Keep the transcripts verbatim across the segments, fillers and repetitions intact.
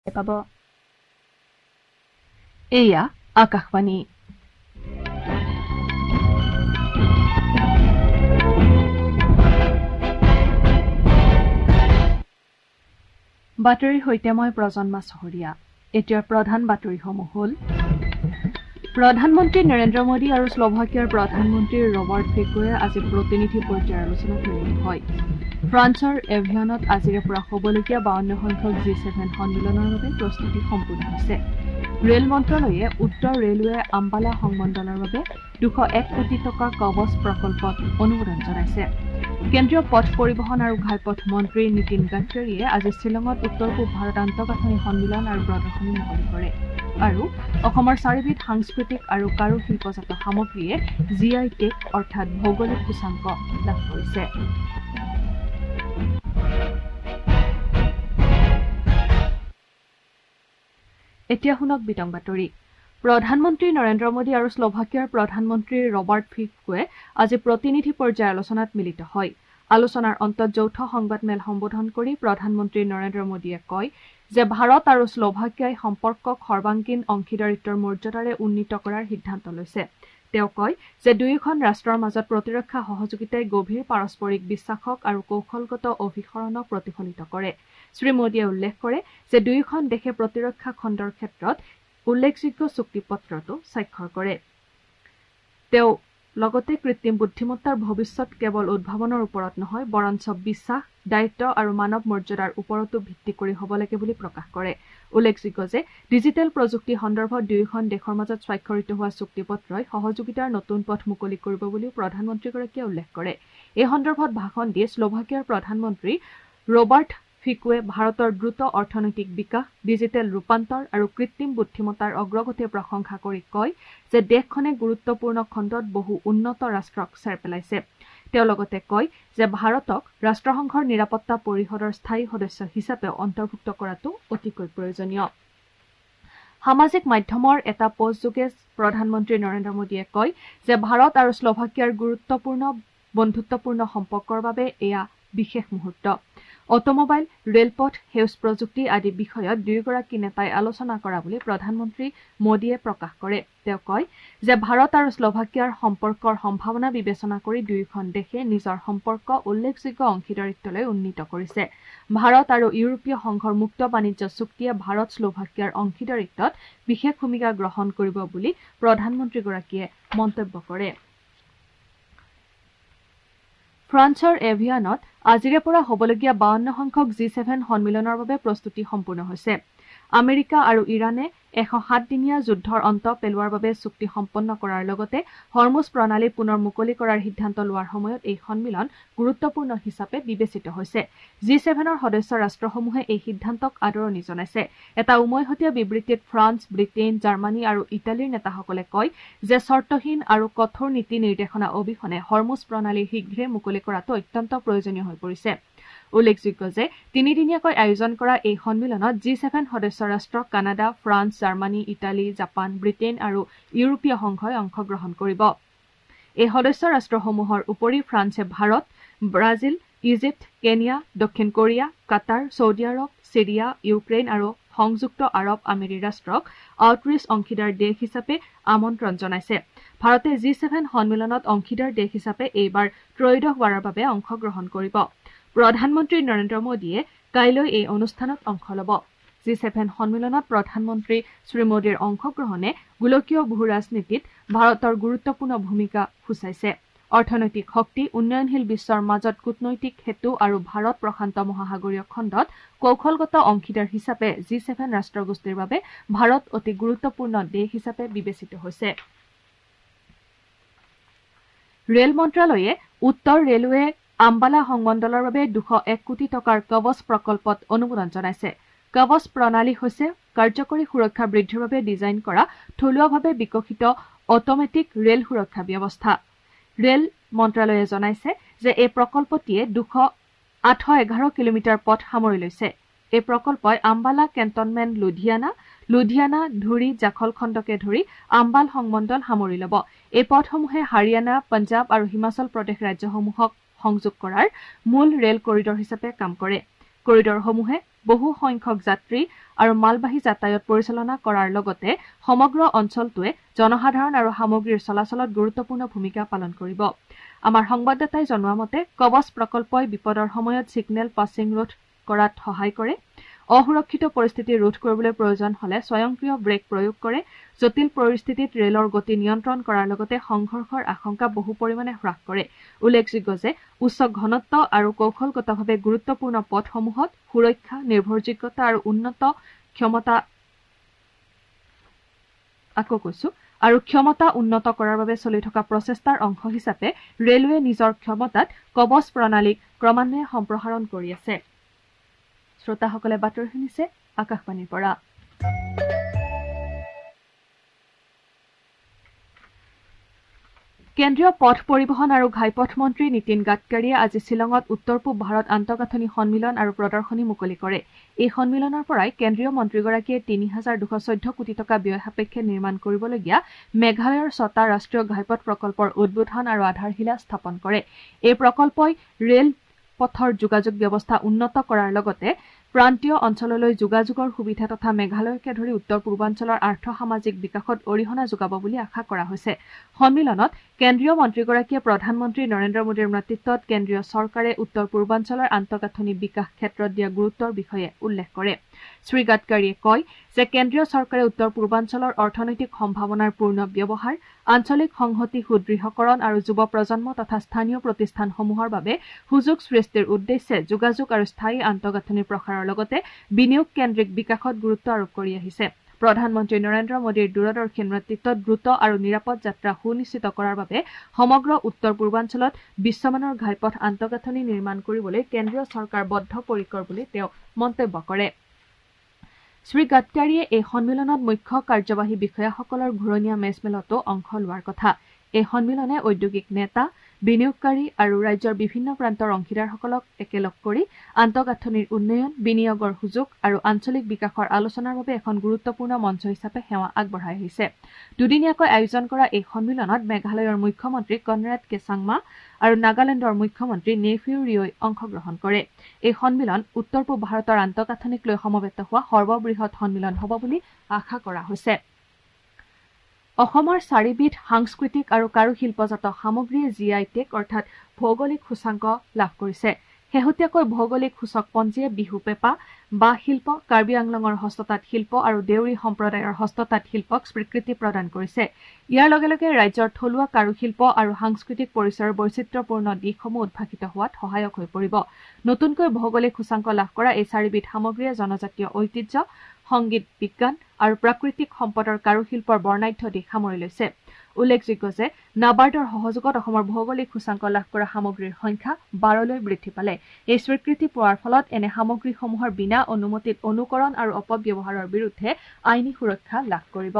পাব। এয়া আকাশবাণী। বাতৰিৰ সৈতে মই প্ৰজন্মা চহৰীয়া। এতিয়াৰ প্ৰধান বাতৰিসমূহ হ'ল প্ৰধানমন্ত্ৰী নৰেন্দ্ৰ মোদী আৰু শ্লোভাকিয়াৰ প্ৰধানমন্ত্ৰী ৰবাৰ্ট ফিকোৱে আজি প্ৰতিনিধি পৰ্যায়ৰ আলোচনাত মিলিত হয়। ফ্ৰান্সৰ এভিয়ানত আজিৰে পৰা হ'বলগীয়া বাৱন্ন সংখ্যক জি ছেভেন সন্মিলনৰ বাবে প্ৰস্তুতি সম্পূৰ্ণ হৈছে। ৰেল মন্ত্ৰালয়ে উত্তৰ ৰেলৱে আম্বালা সংমণ্ডলৰ বাবে দুশ এক কোটি টকাৰ কৱচ প্ৰকল্পত অনুমোদন জনাইছে। কেন্দ্ৰীয় পথ পৰিবহণ আৰু ঘাইপথ মন্ত্ৰী নীতিন গাডকাৰীয়ে আজি শ্বিলঙত উত্তৰ পূব ভাৰত আন্তঃগাঁথনি সন্মিলন আৰু প্ৰদৰ্শনী মুকলি কৰে। আৰু অসমৰ চাৰিবিধ সাংস্কৃতিক আৰু কাৰু শিল্পজাত সামগ্ৰীয়ে জি আই টেগ অৰ্থাৎ ভৌগোলিক সূচাংক লাভ কৰিছে। এতিয়া শুনক বিতং বাতৰি। প্ৰধানমন্ত্ৰী নৰেন্দ্ৰ মোদী আৰু শ্লোভাকিয়াৰ প্ৰধানমন্ত্ৰী ৰবাৰ্ট ফিকোৱে আজি প্ৰতিনিধি পৰ্যায়ৰ আলোচনাত মিলিত হয়। আলোচনাৰ অন্তত যৌথ সংবাদমেল সম্বোধন কৰি প্ৰধানমন্ত্ৰী নৰেন্দ্ৰ মোদীয়ে কয় যে ভাৰত আৰু শ্লোভাকিয়াই সম্পৰ্কক সৰ্বাংগীন অংশীদাৰিত্বৰ মৰ্যাদাৰে উন্নীত কৰাৰ সিদ্ধান্ত লৈছে। তেওঁ কয় যে দুয়োখন ৰাষ্ট্ৰৰ মাজত প্ৰতিৰক্ষা সহযোগিতাই গভীৰ পাৰস্পৰিক বিশ্বাসক আৰু কৌশলগত অভিসৰণক প্ৰতিফলিত কৰে। শ্ৰীমোদীয়ে উল্লেখ কৰে যে দুয়োখন দেশে প্ৰতিৰক্ষা খণ্ডৰ ক্ষেত্ৰত উল্লেখযোগ্য চুক্তিপত্ৰতো স্বাক্ষৰ কৰে। তেওঁ লগতে কৃত্ৰিম বুদ্ধিমত্তাৰ ভৱিষ্যৎ কেৱল উদ্ভাৱনৰ ওপৰত নহয় বৰঞ্চ বিশ্বাস, দায়িত্ব আৰু মানৱ মৰ্যাদাৰ ওপৰতো ভিত্তি কৰি হ'ব লাগে বুলি প্ৰকাশ কৰে। উল্লেখযোগ্য যে ডিজিটেল প্ৰযুক্তি সন্দৰ্ভত দুয়োখন দেশৰ মাজত স্বাক্ষৰিত হোৱা চুক্তিপত্ৰই সহযোগিতাৰ নতুন পথ মুকলি কৰিব বুলিও প্ৰধানমন্ত্ৰীগৰাকীয়ে উল্লেখ কৰে। এই সন্দৰ্ভত ভাষণ দি শ্লোভাকিয়াৰ প্ৰধানমন্ত্ৰী ৰবাৰ্ট ফিকোৱে ভাৰতৰ দ্ৰুত অৰ্থনৈতিক বিকাশ, ডিজিটেল ৰূপান্তৰ আৰু কৃত্ৰিম বুদ্ধিমত্তাৰ অগ্ৰগতিৰ প্ৰশংসা কৰি কয় যে দেশখনে গুৰুত্বপূৰ্ণ খণ্ডত বহু উন্নত ৰাষ্ট্ৰক চেৰ পেলাইছে। তেওঁ লগতে কয় যে ভাৰতক ৰাষ্ট্ৰসংঘৰ নিৰাপত্তা পৰিষদৰ স্থায়ী সদস্য হিচাপে অন্তৰ্ভুক্ত কৰাটো অতিকৈ প্ৰয়োজনীয়। সামাজিক মাধ্যমৰ এটা পোষ্টযোগে প্ৰধানমন্ত্ৰী নৰেন্দ্ৰ মোদীয়ে কয় যে ভাৰত আৰু শ্লোভাকিয়াৰ গুৰুত্বপূৰ্ণ বন্ধুত্বপূৰ্ণ সম্পৰ্কৰ বাবে এয়া বিশেষ মুহূৰ্ত। অটোমোবাইল, ৰেলপথ, সেউজ প্ৰযুক্তি আদি বিষয়ত দুয়োগৰাকী নেতাই আলোচনা কৰা বুলি প্ৰধানমন্ত্ৰী মোদীয়ে প্ৰকাশ কৰে। তেওঁ কয় যে ভাৰত আৰু শ্লোভাকিয়াৰ সম্পৰ্কৰ সম্ভাৱনা বিবেচনা কৰি দুয়োখন দেশে নিজৰ সম্পৰ্ক উল্লেখযোগ্য অংশীদাৰিত্বলৈ উন্নীত কৰিছে। ভাৰত আৰু ইউৰোপীয় সংঘৰ মুক্ত বাণিজ্য চুক্তিয়ে ভাৰত শ্লোভাকিয়াৰ অংশীদাৰিত্বত বিশেষ ভূমিকা গ্ৰহণ কৰিব বুলি প্ৰধানমন্ত্ৰীগৰাকীয়ে মন্তব্য কৰে। ফ্ৰান্সৰ এভিয়ানত আজিৰে পৰা হ'বলগীয়া বাৱন্ন সংখ্যক জি ছেভেন সন্মিলনৰ বাবে প্ৰস্তুতি সম্পূৰ্ণ হৈছে। আমেৰিকা আৰু ইৰাণে এশ সাতদিনীয়া যুদ্ধৰ অন্ত পেলোৱাৰ বাবে চুক্তি সম্পন্ন কৰাৰ লগতে হৰমুজ প্ৰণালী পুনৰ মুকলি কৰাৰ সিদ্ধান্ত লোৱাৰ সময়ত এই সন্মিলন গুৰুত্বপূৰ্ণ হিচাপে বিবেচিত হৈছে। জি ছেভেনৰ সদস্য ৰাষ্ট্ৰসমূহে এই সিদ্ধান্তক আদৰণি জনাইছে। এটা উমৈহতীয়া বিবৃতিত ফ্ৰান্স, ব্ৰিটেইন, জাৰ্মানী আৰু ইটালীৰ নেতাসকলে কয় যে চৰ্তহীন আৰু কঠোৰ নীতি নিৰ্দেশনা অবিহনে হৰমুজ প্ৰণালী শীঘ্ৰে মুকলি কৰাটো অত্যন্ত প্ৰয়োজনীয় হৈ পৰিছে। উল্লেখযোগ্য যে তিনিদিনীয়াকৈ আয়োজন কৰা এই সন্মিলনত জি ছেভেন সদস্য ৰাষ্ট্ৰ Canada, France, Germany, Italy, Japan, Britain আৰু ইউৰোপীয় সংঘই অংশগ্ৰহণ কৰিব। এই সদস্য ৰাষ্ট্ৰসমূহৰ উপৰি ফ্ৰান্সে ভাৰত, ব্ৰাজিল, ইজিপ্ত, কেনিয়া, দক্ষিণ Korea, Qatar, Saudi Arab, Syria, Ukraine আৰু সংযুক্ত আৰৱ আমেৰি ৰাষ্ট্ৰক আউটৰিচ অংশীদাৰ দেশ হিচাপে আমন্ত্ৰণ জনাইছে। ভাৰতে জি ছেভেন সন্মিলনত অংশীদাৰ দেশ হিচাপে এইবাৰ ত্ৰয়োদশবাৰৰ বাবে অংশগ্ৰহণ কৰিব। প্ৰধানমন্ত্ৰী নৰেন্দ্ৰ মোদীয়ে কাইলৈ এই অনুষ্ঠানত অংশ ল'ব। জি ছেভেন সন্মিলনত প্ৰধানমন্ত্ৰী শ্ৰীমোদীৰ অংশগ্ৰহণে গোলকীয় ভূ ৰাজনীতিত ভাৰতৰ গুৰুত্বপূৰ্ণ ভূমিকা সূচাইছে। অৰ্থনৈতিক শক্তি, উন্নয়নশীল বিশ্বৰ মাজত কূটনৈতিক সেতু আৰু ভাৰত প্ৰশান্ত মহাসাগৰীয় খণ্ডত কৌশলগত অংশীদাৰ হিচাপে জি ছেভেন ৰাষ্ট্ৰগোষ্ঠীৰ বাবে ভাৰত অতি গুৰুত্বপূৰ্ণ দেশ হিচাপে বিবেচিত হৈছে। ৰেল মন্ত্ৰালয়ে উত্তৰ ৰেলৱে আম্বালা সংমণ্ডলৰ বাবে দুশ এক কোটি টকাৰ কৱচ প্ৰকল্পত অনুমোদন জনাইছে। কৱচ প্ৰণালী হৈছে কাৰ্যকৰী সুৰক্ষা বৃদ্ধিৰ বাবে ডিজাইন কৰা থলুৱাভাৱে বিকশিত অট'মেটিক ৰেল সুৰক্ষা ব্যৱস্থা। ৰেল মন্ত্ৰালয়ে জনাইছে যে এই প্ৰকল্পটিয়ে দুশ আঠশ এঘাৰ কিলোমিটাৰ পথ সামৰি লৈছে। এই প্ৰকল্পই আম্বালা কেণ্টনমেণ্ট, লুধিয়ানা, লুধিয়ানা, ধুৰি, জাখল খণ্ডকে ধৰি আম্বাল সংমণ্ডল সামৰি ল'ব। এই পথসমূহে হাৰিয়ানা, পঞ্জাৱ আৰু হিমাচল প্ৰদেশ ৰাজ্যসমূহক সংযোগ কৰাৰ মূল ৰেল কৰিডৰ হিচাপে কাম কৰে। কৰিডৰসমূহে বহু সংখ্যক যাত্ৰী আৰু মালবাহী যাতায়াত পৰিচালনা কৰাৰ লগতে সমগ্ৰ অঞ্চলটোৱে জনসাধাৰণ আৰু সামগ্ৰীৰ চলাচলত গুৰুত্বপূৰ্ণ ভূমিকা পালন কৰিব। আমাৰ সংবাদদাতাই জনোৱা মতে কবচ প্ৰকল্পই বিপদৰ সময়ত ছিগনেল পাছিং ৰোধ কৰাত সহায় কৰে, অসুৰক্ষিত পৰিস্থিতি ৰোধ কৰিবলৈ প্ৰয়োজন হলে স্বয়ংক্ৰিয় ব্ৰেক প্ৰয়োগ কৰে, জটিল পৰিস্থিতিত ৰেলৰ গতি নিয়ন্ত্ৰণ কৰাৰ লগতে সংঘৰ্ষৰ আশংকা বহু পৰিমাণে হ্ৰাস কৰে। উল্লেখযোগ্য যে উচ্চ ঘনত্ব আৰু কৌশলগতভাৱে গুৰুত্বপূৰ্ণ পথসমূহত সুৰক্ষা, নিৰ্ভৰযোগ্যতা আৰু উন্নত ক্ষমতা আকৌ কৈছো আৰু ক্ষমতা উন্নত কৰাৰ বাবে চলি থকা প্ৰচেষ্টাৰ অংশ হিচাপে ৰেলৱে নিজৰ ক্ষমতাত কবচ প্ৰণালীক ক্ৰমান্বয়ে সম্প্ৰসাৰণ কৰি আছে। শ্ৰোতাসকলে বাতৰি শুনিছে আকাশবাণীৰ পৰা। কেন্দ্ৰীয় পথ পৰিবহণ আৰু ঘাইপথ মন্ত্ৰী নীতিন গাডকাৰীয়ে আজি শ্বিলঙত উত্তৰ পূব ভাৰত আন্তঃগাঁথনি সন্মিলন আৰু প্ৰদৰ্শনী মুকলি কৰে। এই সন্মিলনৰ পৰাই কেন্দ্ৰীয় মন্ত্ৰীগৰাকীয়ে তিনি হাজাৰ দুশ চৈধ্য কোটি টকা ব্যয় সাপেক্ষে নিৰ্মাণ কৰিবলগীয়া মেঘালয়ৰ ছটা ৰাষ্ট্ৰীয় ঘাইপথ প্ৰকল্পৰ উদ্বোধন আৰু আধাৰশিলা স্থাপন কৰে। এই প্ৰকল্পই ৰেল পথৰ যোগাযোগ ব্যৱস্থা উন্নত কৰাৰ লগতে প্ৰান্তীয় অঞ্চললৈ যোগাযোগৰ সুবিধা তথা মেঘালয়কে ধৰি উত্তৰ পূৰ্বাঞ্চলৰ আৰ্থ সামাজিক বিকাশত অৰিহণা যোগাব বুলি আশা কৰা হৈছে। সন্মিলনত কেন্দ্ৰীয় মন্ত্ৰীগৰাকীয়ে প্ৰধানমন্ত্ৰী নৰেন্দ্ৰ মোদীৰ নেতৃত্বত কেন্দ্ৰীয় চৰকাৰে উত্তৰ পূৰ্বাঞ্চলৰ আন্তঃগাঁথনি বিকাশ ক্ষেত্ৰত দিয়া গুৰুত্বৰ বিষয়ে উল্লেখ কৰে। শ্ৰী গাডকাৰীয়ে কয় যে কেন্দ্ৰীয় চৰকাৰে উত্তৰ পূৰ্বাঞ্চলৰ অৰ্থনৈতিক সম্ভাৱনাৰ পূৰ্ণ ব্যৱহাৰ, আঞ্চলিক সংহতি সুদৃঢ়কৰণ আৰু যুৱ প্ৰজন্ম তথা স্থানীয় প্ৰতিষ্ঠানসমূহৰ বাবে সুযোগ সৃষ্টিৰ উদ্দেশ্যে যোগাযোগ আৰু স্থায়ী আন্তঃগাঁথনিৰ প্ৰসাৰৰ লগতে বিনিয়োগ কেন্দ্ৰিক বিকাশত গুৰুত্ব আৰোপ কৰি আহিছে। প্ৰধানমন্ত্ৰী নৰেন্দ্ৰ মোদীৰ দূৰদৰ্শী নেতৃত্বত দ্ৰুত আৰু নিৰাপদ যাত্ৰা সুনিশ্চিত কৰাৰ বাবে সমগ্ৰ উত্তৰ পূৰ্বাঞ্চলত বিশ্বমানৰ ঘাইপথ আন্তঃগাঁথনি নিৰ্মাণ কৰিবলৈ কেন্দ্ৰীয় চৰকাৰ বদ্ধপৰিকৰ বুলি তেওঁ মন্তব্য কৰে। শ্ৰী গাডকাৰীয়ে এই সন্মিলনত মুখ্য কাৰ্যবাহী বিষয়াসকলৰ ঘূৰণীয়া মেজমেলতো অংশ লোৱাৰ কথা। এই সন্মিলনে ঔদ্যোগিক নেতা, বিনিয়োগকাৰী আৰু ৰাজ্যৰ বিভিন্ন প্ৰান্তৰ অংশীদাৰসকলক একেলগ কৰি আন্তঃগাঁথনিৰ উন্নয়ন, বিনিয়োগৰ সুযোগ আৰু আঞ্চলিক বিকাশৰ আলোচনাৰ বাবে এখন গুৰুত্বপূৰ্ণ মঞ্চ হিচাপে সেৱা আগবঢ়াই আহিছে। দুদিনীয়াকৈ আয়োজন কৰা এই সন্মিলনত মেঘালয়ৰ মুখ্যমন্ত্ৰী কনৰাড কে চাংমা আৰু নাগালেণ্ডৰ মুখ্যমন্ত্ৰী নেইফিউ ৰিঅই অংশগ্ৰহণ কৰে। এই সন্মিলন উত্তৰ পূব ভাৰতৰ আন্তঃগাঁথনিক লৈ সমবেত হোৱা সৰ্ববৃহৎ সন্মিলন হ'ব বুলি আশা কৰা হৈছে। অসমৰ চাৰিবিধ সাংস্কৃতিক আৰু কাৰুশিল্পজাত সামগ্ৰীয়ে জি আই টেগ অৰ্থাৎ ভৌগোলিক সূচাংক লাভ কৰিছে। শেহতীয়াকৈ ভৌগোলিক সূচকপঞ্জীয়ে বিহু পেঁপা, বাঁহ শিল্প, কাৰ্বি আংলঙৰ হস্ততাঁত শিল্প আৰু দেউৰী সম্প্ৰদায়ৰ হস্ততাঁত শিল্পক স্বীকৃতি প্ৰদান কৰিছে। ইয়াৰ লগে লগে ৰাজ্যৰ থলুৱা কাৰুশিল্প আৰু সাংস্কৃতিক পৰিচয়ৰ বৈচিত্ৰ্যপূৰ্ণ দিশসমূহ উদ্ভাসিত হোৱাত সহায়ক হৈ পৰিব। নতুনকৈ ভৌগোলিক সূচাংক লাভ কৰা এই চাৰিবিধ সামগ্ৰীয়ে জনজাতীয় ঐতিহ্য, সংগীত বিজ্ঞান আৰু প্ৰাকৃতিক সম্পদৰ কাৰুশিল্পৰ বৰ্ণাঢ্য দিশ সামৰি লৈছে। উল্লেখযোগ্য যে নাবাৰ্ডৰ সহযোগত অসমৰ ভৌগোলিক সূচাংক লাভ কৰা সামগ্ৰীৰ সংখ্যা বাৰলৈ বৃদ্ধি পালে। এই স্বীকৃতি পোৱাৰ ফলত এনে সামগ্ৰীসমূহৰ বিনা অনুমতিত অনুকৰণ আৰু অপব্যৱহাৰৰ বিৰুদ্ধে আইনী সুৰক্ষা লাভ কৰিব।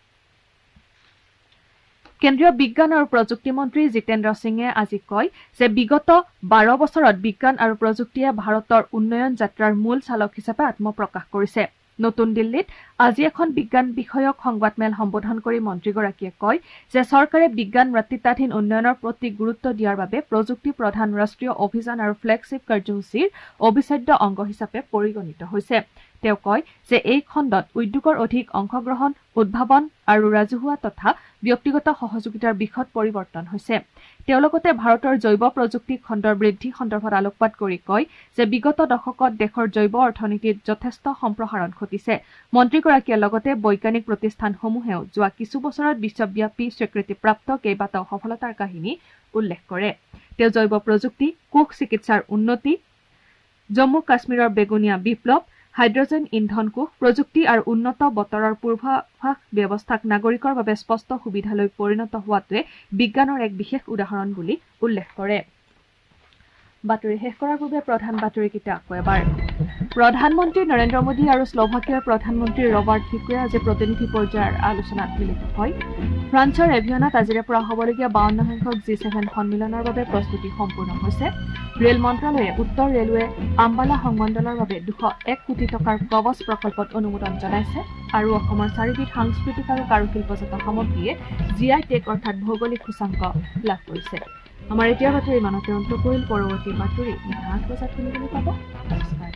কেন্দ্ৰীয় বিজ্ঞান আৰু প্ৰযুক্তি মন্ত্ৰী জিতেন্দ্ৰ সিঙে আজি কয় যে বিগত বাৰ বছৰত বিজ্ঞান আৰু প্ৰযুক্তিয়ে ভাৰতৰ উন্নয়ন যাত্ৰাৰ মূল চালক হিচাপে আত্মপ্ৰকাশ কৰিছে। নতুন দিল্লীত আজি এখন বিজ্ঞান বিষয়ক সংবাদমেল সম্বোধন কৰি মন্ত্ৰীগৰাকীয়ে কয় যে চৰকাৰে বিজ্ঞান মাতৃত্বাধীন উন্নয়নৰ প্ৰতি গুৰুত্ব দিয়াৰ বাবে প্ৰযুক্তি প্ৰধান ৰাষ্ট্ৰীয় অভিযান আৰু ফ্লেগশ্বিপ কাৰ্যসূচীৰ অবিচ্ছেদ্য অংগ হিচাপে পৰিগণিত হৈছে। তেওঁ কয় যে এই খণ্ডত উদ্যোগৰ অধিক অংশগ্ৰহণ, উদ্ভাৱন আৰু ৰাজহুৱা তথা ব্যক্তিগত সহযোগিতাৰ বিশদ পৰিৱৰ্তন হৈছে। তেওঁ লগতে ভাৰতৰ জৈৱ প্ৰযুক্তি খণ্ডৰ বৃদ্ধি সন্দৰ্ভত আলোকপাত কৰি কয় যে বিগত দশকত দেশৰ জৈৱ অৰ্থনীতিত যথেষ্ট সম্প্ৰসাৰণ ঘটিছে। মন্ত্ৰীগৰাকীয়ে লগতে বৈজ্ঞানিক প্ৰতিষ্ঠানসমূহেও যোৱা কিছু বছৰত বিশ্বব্যাপী স্বীকৃতিপ্ৰাপ্ত কেইবাটাও সফলতাৰ কাহিনী উল্লেখ কৰে। তেওঁ জৈৱ প্ৰযুক্তি, কোষ চিকিৎসাৰ উন্নতি, জম্মু কাশ্মীৰৰ বেগুনীয়া বিপ্লৱ, হাইড্ৰজেন ইন্ধন কোষ, প্ৰযুক্তি আৰু উন্নত বতৰৰ পূৰ্বাভাস ব্যৱস্থাক নাগৰিকৰ বাবে স্পষ্ট সুবিধালৈ পৰিণত হোৱাটোৱে বিজ্ঞানৰ এক বিশেষ উদাহৰণ বুলি উল্লেখ কৰে। বাতৰি শেষ কৰাৰ পূৰ্বে প্ৰধান বাতৰিকেইটা আকৌ এবাৰ। প্ৰধানমন্ত্ৰী নৰেন্দ্ৰ মোদী আৰু শ্লোভাকিয়াৰ প্ৰধানমন্ত্ৰী ৰবাৰ্ট ফিকোৱে আজি প্ৰতিনিধি পৰ্যায়ৰ আলোচনাত মিলিত হয়। ফ্ৰান্সৰ এভিয়ানাত আজিৰে পৰা হ'বলগীয়া বাৱন্ন সংখ্যক জি ছেভেন সন্মিলনৰ বাবে প্ৰস্তুতি সম্পূৰ্ণ হৈছে। ৰেল মন্ত্ৰালয়ে উত্তৰ ৰেলৱে আম্বালা সংমণ্ডলৰ বাবে দুশ এক কোটি টকাৰ কবচ প্ৰকল্পত অনুমোদন জনাইছে আৰু অসমৰ চাৰিবিধ সাংস্কৃতিক আৰু কাৰুশিল্পজাত সামগ্ৰীয়ে জি আই টেগ অৰ্থাৎ ভৌগোলিক সূচাংক লাভ কৰিছে। আমাৰ এতিয়া বাতৰি ইমানতে অন্ত পৰিল। পৰৱৰ্তী বাতৰি নিশা আঠ বজাত শুনিবলৈ পাব। নমস্কাৰ।